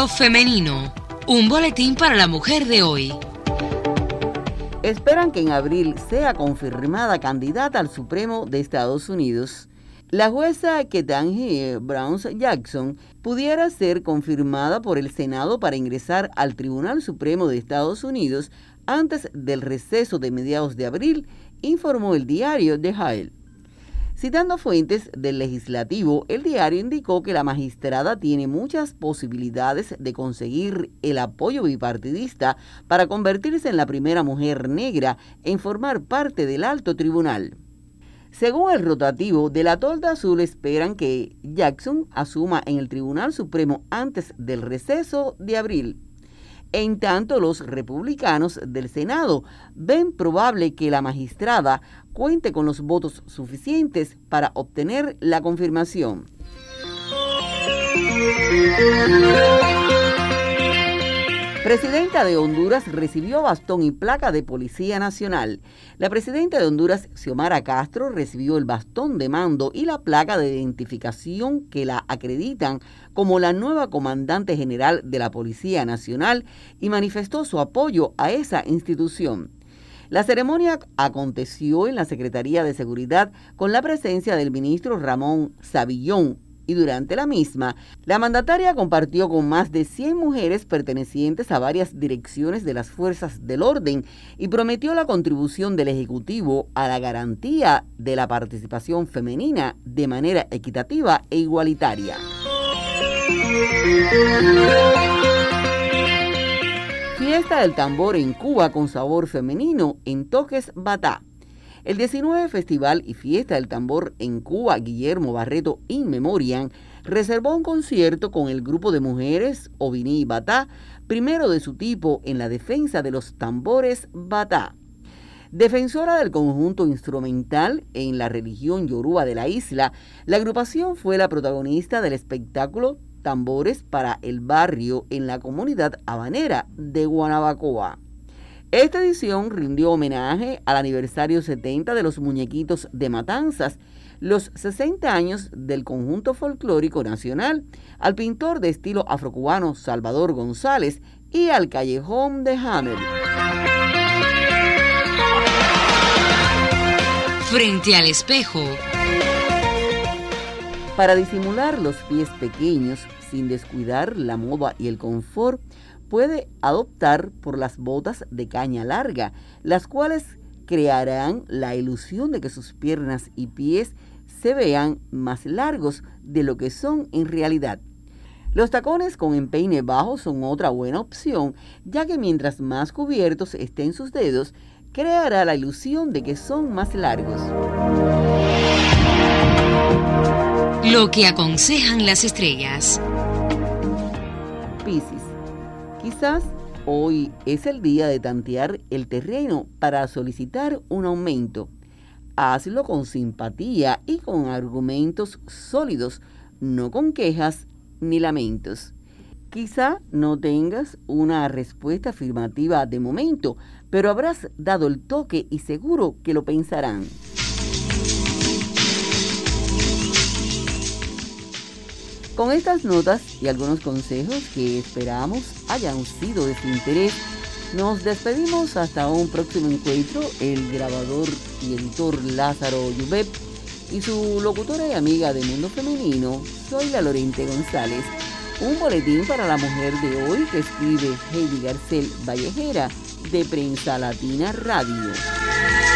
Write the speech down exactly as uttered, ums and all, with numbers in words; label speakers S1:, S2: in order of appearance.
S1: Mundo Femenino, un boletín para la mujer de hoy.
S2: Esperan que en abril sea confirmada candidata al Supremo de Estados Unidos. La jueza Ketanji Brown Jackson pudiera ser confirmada por el Senado para ingresar al Tribunal Supremo de Estados Unidos antes del receso de mediados de abril, informó el diario The Hill. Citando fuentes del legislativo, el diario indicó que la magistrada tiene muchas posibilidades de conseguir el apoyo bipartidista para convertirse en la primera mujer negra en formar parte del alto tribunal. Según el rotativo de la Tolda Azul, esperan que Jackson asuma en el Tribunal Supremo antes del receso de abril. En tanto, los republicanos del Senado ven probable que la magistrada cuente con los votos suficientes para obtener la confirmación. Presidenta de Honduras recibió bastón y placa de Policía Nacional. La presidenta de Honduras, Xiomara Castro, recibió el bastón de mando y la placa de identificación que la acreditan como la nueva comandante general de la Policía Nacional y manifestó su apoyo a esa institución. La ceremonia aconteció en la Secretaría de Seguridad con la presencia del ministro Ramón Savillón, y durante la misma, la mandataria compartió con más de cien mujeres pertenecientes a varias direcciones de las fuerzas del orden y prometió la contribución del Ejecutivo a la garantía de la participación femenina de manera equitativa e igualitaria. Fiesta del tambor en Cuba con sabor femenino en Toques Batá. El diecinueve Festival y Fiesta del Tambor en Cuba Guillermo Barreto In Memoriam reservó un concierto con el grupo de mujeres Ovini Batá, primero de su tipo en la defensa de los tambores Batá. Defensora del conjunto instrumental en la religión yoruba de la isla, la agrupación fue la protagonista del espectáculo Tambores para el Barrio en la comunidad habanera de Guanabacoa. Esta edición rindió homenaje al aniversario setenta de los Muñequitos de Matanzas, los sesenta años del conjunto folclórico nacional, al pintor de estilo afrocubano Salvador González y al Callejón de Hammer.
S1: Frente al espejo.
S2: Para disimular los pies pequeños sin descuidar la moda y el confort, puede adoptar por las botas de caña larga, las cuales crearán la ilusión de que sus piernas y pies se vean más largos de lo que son en realidad. Los tacones con empeine bajo son otra buena opción, ya que mientras más cubiertos estén sus dedos, creará la ilusión de que son más largos.
S1: Lo que aconsejan las estrellas.
S2: Piscis. Quizás hoy es el día de tantear el terreno para solicitar un aumento. Hazlo con simpatía y con argumentos sólidos, no con quejas ni lamentos. Quizá no tengas una respuesta afirmativa de momento, pero habrás dado el toque y seguro que lo pensarán. Con estas notas y algunos consejos que esperamos hayan sido de su interés, nos despedimos hasta un próximo encuentro. El grabador y editor Lázaro Yubep y su locutora y amiga de Mundo Femenino, soy la Lorente González. Un boletín para la mujer de hoy que escribe Heidi Garcel Vallejera de Prensa Latina Radio.